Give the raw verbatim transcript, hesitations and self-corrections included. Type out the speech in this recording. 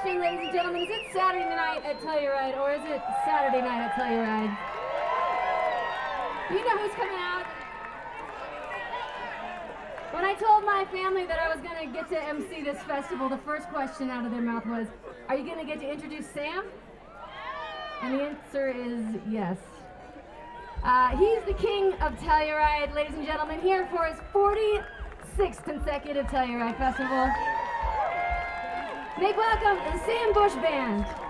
question, ladies and gentlemen. Is it Saturday night at Telluride or is it Saturday night at Telluride? Do you know who's coming out? When I told my family that I was going to get to M C this festival, the first question out of their mouth was, are you going to get to introduce Sam? And the answer is yes. Uh, he's the king of Telluride, ladies and gentlemen, here for his forty-sixth consecutive Telluride Festival. Make welcome the Sam Bush Band.